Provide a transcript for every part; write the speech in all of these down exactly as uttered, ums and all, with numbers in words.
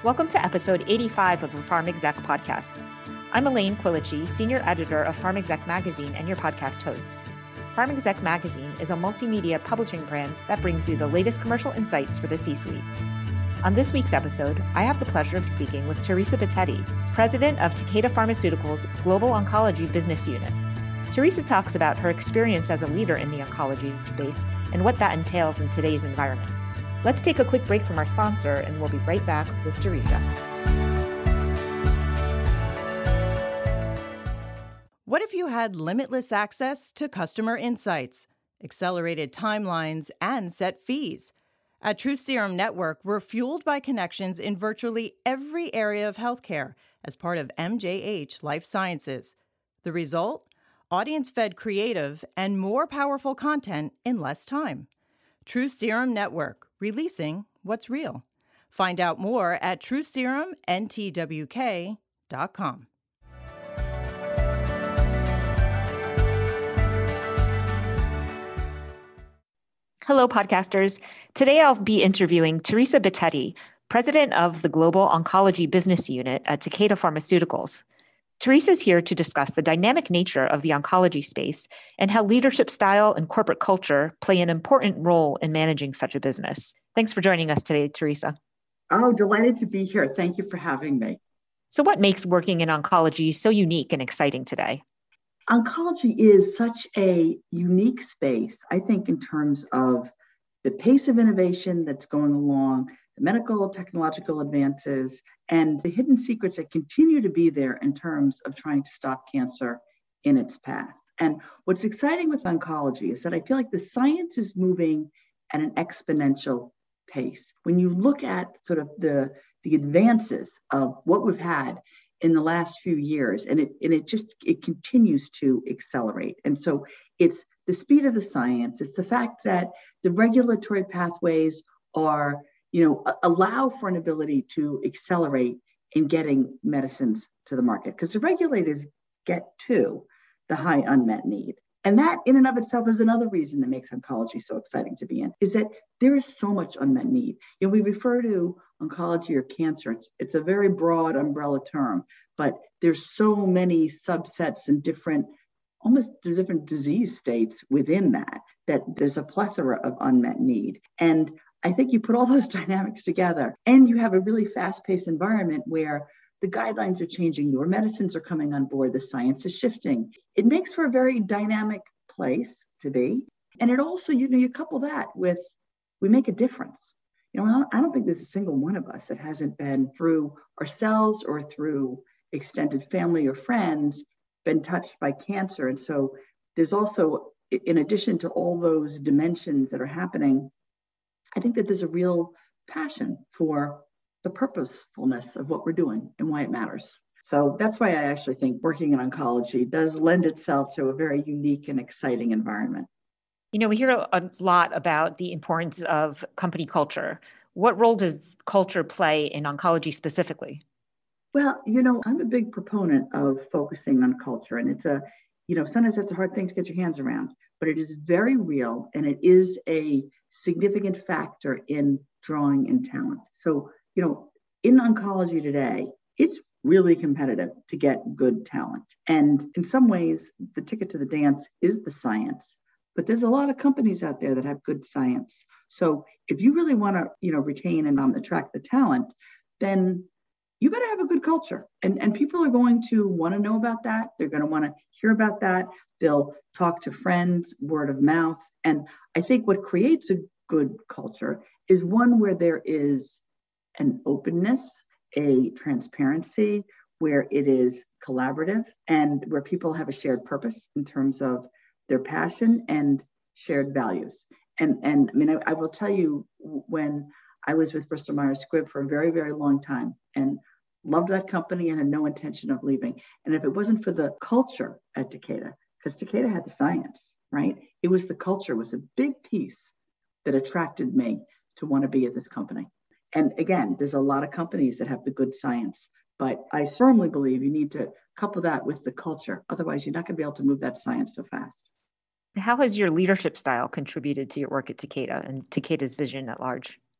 Welcome to episode eighty-five of the Pharm Exec podcast. I'm Elaine Quilici, senior editor of Pharm Exec magazine and your podcast host. Pharm Exec magazine is a multimedia publishing brand that brings you the latest commercial insights for the C-suite. On this week's episode, I have the pleasure of speaking with Teresa Bitetti, president of Takeda Pharmaceuticals' Global Oncology Business Unit. Teresa talks about her experience as a leader in the oncology space and what that entails in today's environment. Let's take a quick break from our sponsor, and we'll be right back with Teresa. What if you had limitless access to customer insights, accelerated timelines, and set fees? At TruSerum Network, we're fueled by connections in virtually every area of healthcare as part of M J H Life Sciences. The result? Audience-fed creative and more powerful content in less time. TruSerum Network, releasing what's real. Find out more at true serum n t w k dot com. Hello, podcasters. Today I'll be interviewing Teresa Bitetti, president of the Global Oncology Business Unit at Takeda Pharmaceuticals. Teresa is here to discuss the dynamic nature of the oncology space and how leadership style and corporate culture play an important role in managing such a business. Thanks for joining us today, Teresa. Oh, delighted to be here. Thank you for having me. So what makes working in oncology so unique and exciting today? Oncology is such a unique space, I think, in terms of the pace of innovation that's going along, the medical, technological advances, and the hidden secrets that continue to be there in terms of trying to stop cancer in its path. And what's exciting with oncology is that I feel like the science is moving at an exponential pace. When you look at sort of the, the advances of what we've had in the last few years, and it and it just it continues to accelerate. And so it's the speed of the science, it's the fact that the regulatory pathways are, you know, allow for an ability to accelerate in getting medicines to the market, because the regulators get to the high unmet need. And that in and of itself is another reason that makes oncology so exciting to be in, is that there is so much unmet need. You know, we refer to oncology or cancer. It's, it's a very broad umbrella term, but there's so many subsets and different, almost different disease states within that, that there's a plethora of unmet need. And I think you put all those dynamics together and you have a really fast-paced environment where the guidelines are changing, newer medicines are coming on board, the science is shifting. It makes for a very dynamic place to be. And it also, you know, you couple that with, we make a difference. You know, I don't think there's a single one of us that hasn't been through ourselves or through extended family or friends, been touched by cancer. And so there's also, in addition to all those dimensions that are happening, I think that there's a real passion for the purposefulness of what we're doing and why it matters. So that's why I actually think working in oncology does lend itself to a very unique and exciting environment. You know, we hear a lot about the importance of company culture. What role does culture play in oncology specifically? Well, you know, I'm a big proponent of focusing on culture, and it's a, you know, sometimes that's a hard thing to get your hands around, but it is very real and it is a significant factor in drawing in talent. So, you know, in oncology today, it's really competitive to get good talent. And in some ways, the ticket to the dance is the science. But there's a lot of companies out there that have good science. So if you really want to, you know, retain and um, attract the talent, then you better have a good culture. And, and people are going to want to know about that. They're going to want to hear about that. They'll talk to friends, word of mouth. And I think what creates a good culture is one where there is an openness, a transparency, where it is collaborative and where people have a shared purpose in terms of their passion and shared values. And, and I mean, I, I will tell you, when I was with Bristol Myers Squibb for a very, very long time and loved that company and had no intention of leaving. And if it wasn't for the culture at Takeda, because Takeda had the science, right? It was the culture was a big piece that attracted me to want to be at this company. And again, there's a lot of companies that have the good science, but I firmly believe you need to couple that with the culture. Otherwise, you're not going to be able to move that science so fast. How has your leadership style contributed to your work at Takeda and Takeda's vision at large?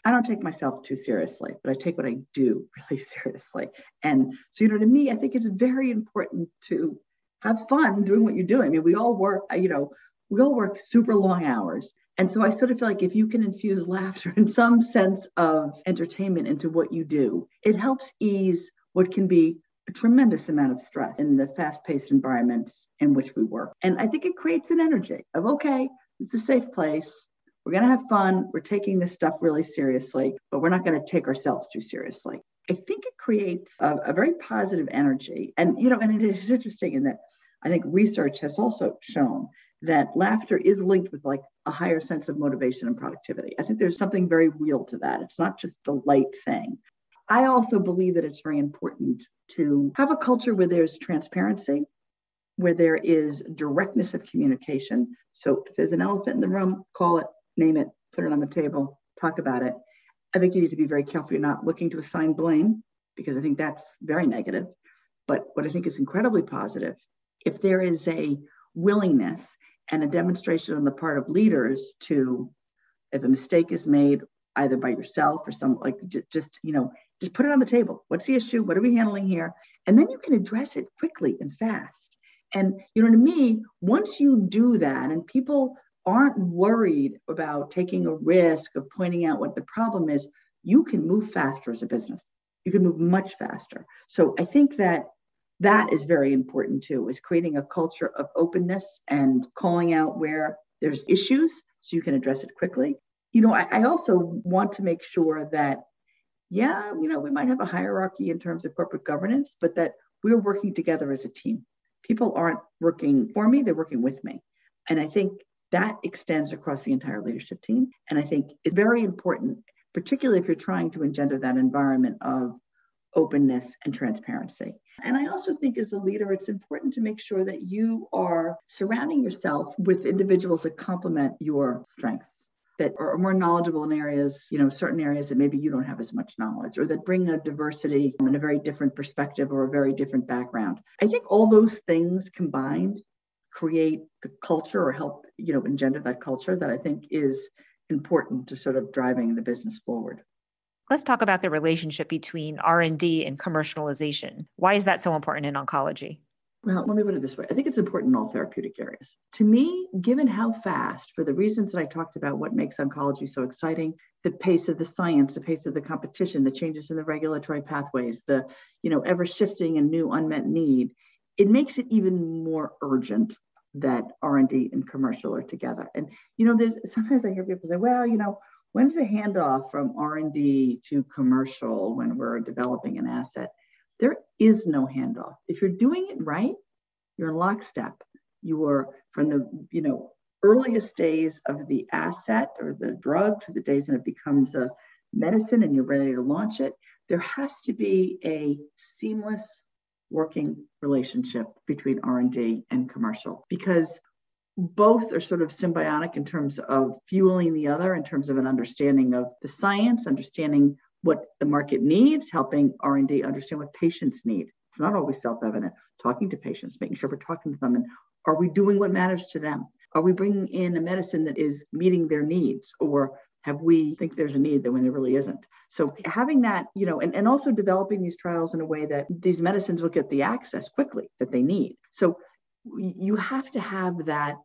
I don't take myself too seriously, but I take what I do really seriously. And so, you know, to me, I think it's very important to have fun doing what you're doing. I mean, we all work, you know, we all work super long hours. And so I sort of feel like if you can infuse laughter and some sense of entertainment into what you do, it helps ease what can be a tremendous amount of stress in the fast-paced environments in which we work. And I think it creates an energy of, okay, it's a safe place. We're going to have fun. We're taking this stuff really seriously, but we're not going to take ourselves too seriously. I think it creates a, a very positive energy. And, you know, and it is interesting in that I think research has also shown that laughter is linked with like a higher sense of motivation and productivity. I think there's something very real to that. It's not just the light thing. I also believe that it's very important to have a culture where there's transparency, where there is directness of communication. So if there's an elephant in the room, call it, name it, put it on the table, talk about it. I think you need to be very careful you're not looking to assign blame, because I think that's very negative. But what I think is incredibly positive, if there is a willingness and a demonstration on the part of leaders to, if a mistake is made either by yourself or some, like just, you know, just put it on the table. What's the issue? What are we handling here? And then you can address it quickly and fast. And, you know, to me, once you do that and people aren't worried about taking a risk of pointing out what the problem is, you can move faster as a business. You can move much faster. So I think that that is very important too, is creating a culture of openness and calling out where there's issues so you can address it quickly. You know, I, I also want to make sure that, yeah, you know, we might have a hierarchy in terms of corporate governance, but that we're working together as a team. People aren't working for me, they're working with me. And I think that extends across the entire leadership team. And I think it's very important, particularly if you're trying to engender that environment of openness and transparency. And I also think as a leader, it's important to make sure that you are surrounding yourself with individuals that complement your strengths, that are more knowledgeable in areas, you know, certain areas that maybe you don't have as much knowledge, or that bring a diversity and a very different perspective or a very different background. I think all those things combined create the culture or help, you know, engender that culture that I think is important to sort of driving the business forward. Let's talk about the relationship between R and D and commercialization. Why is that so important in oncology? Well, let me put it this way. I think it's important in all therapeutic areas. To me, given how fast, for the reasons that I talked about, what makes oncology so exciting, the pace of the science, the pace of the competition, the changes in the regulatory pathways, the, you know, ever shifting and new unmet need, it makes it even more urgent that R and D and commercial are together. And, you know, there's sometimes I hear people say, well, you know, when's the handoff from R and D to commercial when we're developing an asset? There is no handoff. If you're doing it right, you're in lockstep. You are from the, you know, earliest days of the asset or the drug to the days when it becomes a medicine and you're ready to launch it. There has to be a seamless working relationship between R and D and commercial, because both are sort of symbiotic in terms of fueling the other, in terms of an understanding of the science, understanding what the market needs, helping R and D understand what patients need. It's not always self-evident. Talking to patients, making sure we're talking to them, and are we doing what matters to them? Are we bringing in a medicine that is meeting their needs, or have we think there's a need that when there really isn't? So having that, you know, and, and also developing these trials in a way that these medicines will get the access quickly that they need. So you have to have that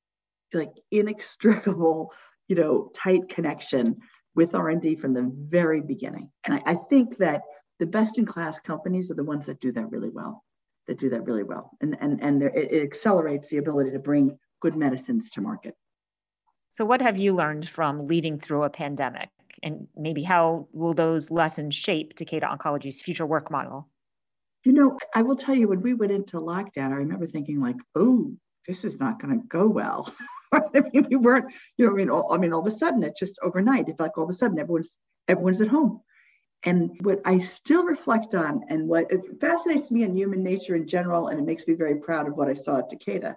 like inextricable, you know, tight connection with R and D from the very beginning. And I, I think that the best in class companies are the ones that do that really well, that do that really well. And, and, and it, it accelerates the ability to bring good medicines to market. So what have you learned from leading through a pandemic? And maybe how will those lessons shape Takeda Oncology's future work model? You know, I will tell you, when we went into lockdown, I remember thinking like, oh, this is not going to go well. I mean, we weren't, you know, I mean, all, I mean, all of a sudden, it just overnight, it's like all of a sudden everyone's everyone's at home. And what I still reflect on, and what it fascinates me in human nature in general, and it makes me very proud of what I saw at Takeda,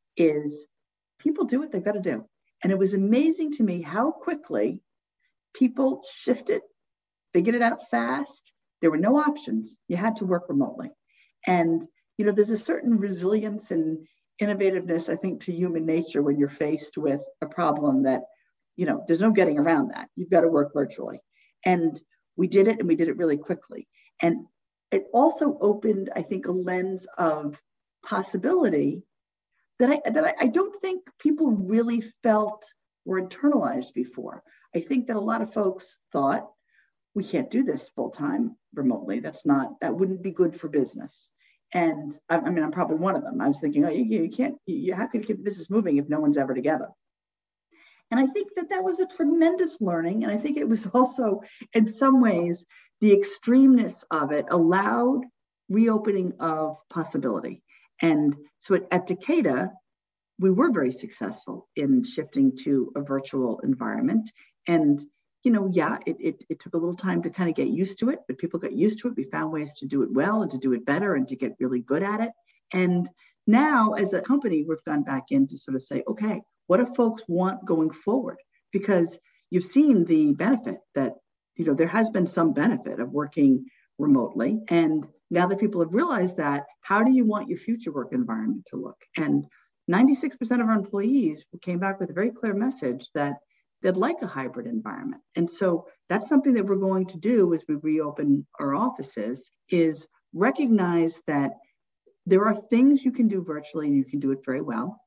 is people do what they've got to do. And it was amazing to me how quickly people shifted, figured it out fast. There were no options. You had to work remotely. And, you know, there's a certain resilience and innovativeness, I think, to human nature when you're faced with a problem that, you know, there's no getting around that. You've got to work virtually. And we did it, and we did it really quickly. And it also opened, I think, a lens of possibility that I that I, I don't think people really felt were internalized before. I think that a lot of folks thought, we can't do this full time remotely. That's not, that wouldn't be good for business. And I, I mean, I'm probably one of them. I was thinking, oh, you, you can't, you, how could you keep the business moving if no one's ever together? And I think that that was a tremendous learning. And I think it was also, in some ways, the extremeness of it allowed reopening of possibility. And so at, at Takeda, we were very successful in shifting to a virtual environment. And, you know, yeah, it, it, it took a little time to kind of get used to it, but people got used to it. We found ways to do it well and to do it better and to get really good at it. And now as a company, we've gone back in to sort of say, okay, what do folks want going forward? Because you've seen the benefit that, you know, there has been some benefit of working remotely. And now that people have realized that, how do you want your future work environment to look? And ninety-six percent of our employees came back with a very clear message that they'd like a hybrid environment. And so that's something that we're going to do as we reopen our offices, is recognize that there are things you can do virtually and you can do it very well.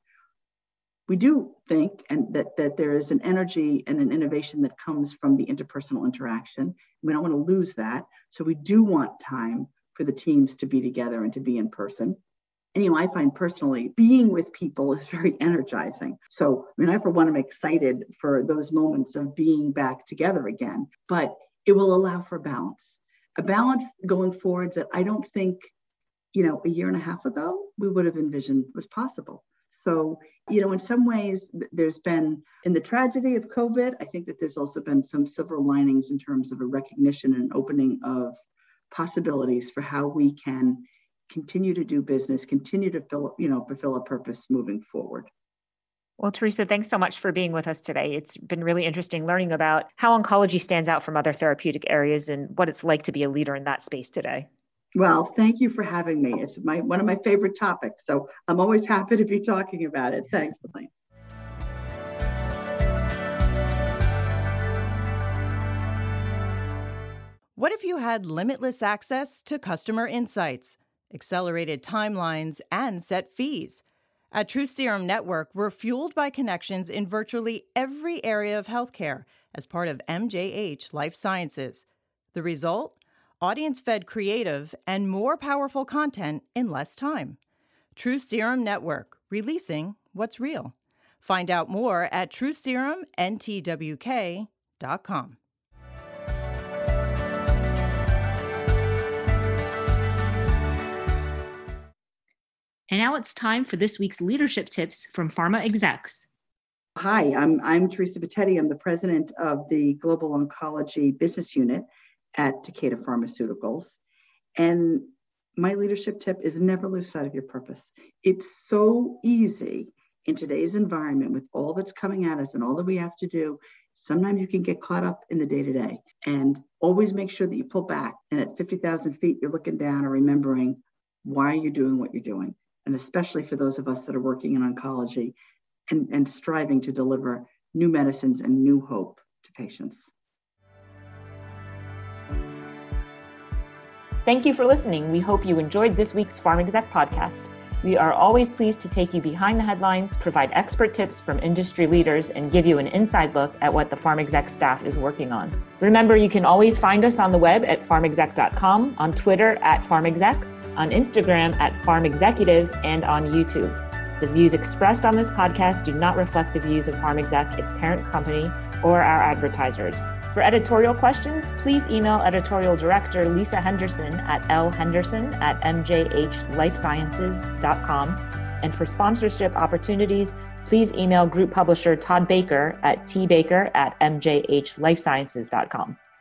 We do think and that, that there is an energy and an innovation that comes from the interpersonal interaction. We don't want to lose that. So we do want time for the teams to be together and to be in person. And, you know, I find personally being with people is very energizing. So, I mean, I, for one, am excited for those moments of being back together again, but it will allow for balance, a balance going forward that I don't think, you know, a year and a half ago, we would have envisioned was possible. So, you know, in some ways, there's been, in the tragedy of COVID, I think that there's also been some silver linings in terms of a recognition and opening of possibilities for how we can continue to do business, continue to fill, you know, fulfill a purpose moving forward. Well, Teresa, thanks so much for being with us today. It's been really interesting learning about how oncology stands out from other therapeutic areas and what it's like to be a leader in that space today. Well, thank you for having me. It's my one of my favorite topics, so I'm always happy to be talking about it. Thanks, Elaine. What if you had limitless access to customer insights, accelerated timelines, and set fees? At TruSerum Network, we're fueled by connections in virtually every area of healthcare as part of M J H Life Sciences. The result? Audience-fed creative and more powerful content in less time. TruSerum Network, releasing what's real. Find out more at true serum n t w k dot com. And now it's time for this week's leadership tips from Pharma Execs. Hi, I'm I'm Teresa Bitetti. I'm the president of the Global Oncology Business Unit at Takeda Pharmaceuticals. And my leadership tip is never lose sight of your purpose. It's so easy in today's environment with all that's coming at us and all that we have to do. Sometimes you can get caught up in the day-to-day, and always make sure that you pull back. And at fifty thousand feet, you're looking down and remembering why you're doing what you're doing. And especially for those of us that are working in oncology and, and striving to deliver new medicines and new hope to patients. Thank you for listening. We hope you enjoyed this week's Pharm Exec podcast. We are always pleased to take you behind the headlines, provide expert tips from industry leaders, and give you an inside look at what the Pharm Exec staff is working on. Remember, you can always find us on the web at pharm exec dot com, on Twitter at pharmexec, on Instagram at pharmexecutive, and on YouTube. The views expressed on this podcast do not reflect the views of Pharm Exec, its parent company, or our advertisers. For editorial questions, please email editorial director Lisa Henderson at l henderson at m j h life sciences dot com. And for sponsorship opportunities, please email group publisher Todd Baker at t baker at m j h life sciences dot com.